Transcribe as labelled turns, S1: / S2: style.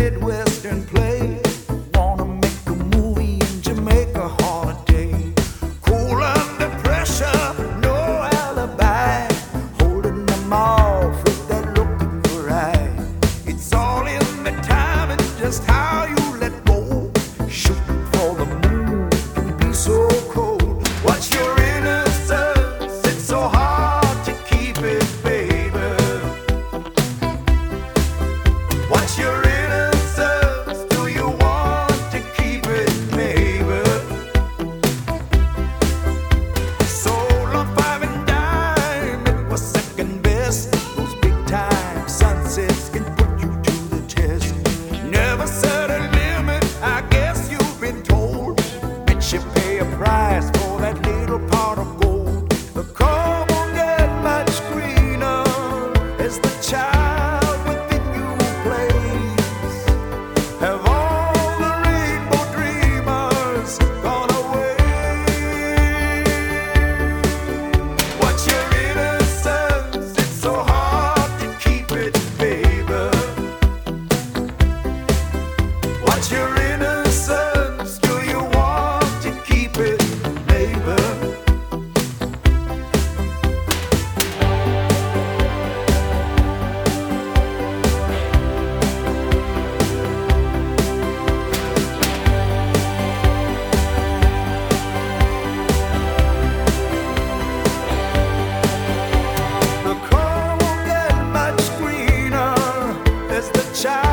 S1: Midwestern play. Wanna make a movie in Jamaica holiday. Cool under pressure, no alibi. Holding them off with that look in your eye. It's all in the time and just how you let go. Shooting for the moon can be so cold. What's your innocence? It's so hard to keep it, baby. What's your innocence? Do you want to keep it, baby? Soul on five and dime, it was second best. Those big time sunsets can put you to the test. Never set a limit, I guess you've been told. Bet you pay a price for that little pot of gold. The car won't get much greener as the child within you plays. Have all the rainbow dreamers gone away? What's your innocence? It's so hard to keep it, baby. What's your innocence? Do you want to keep it, baby? The car won't get much greener as the child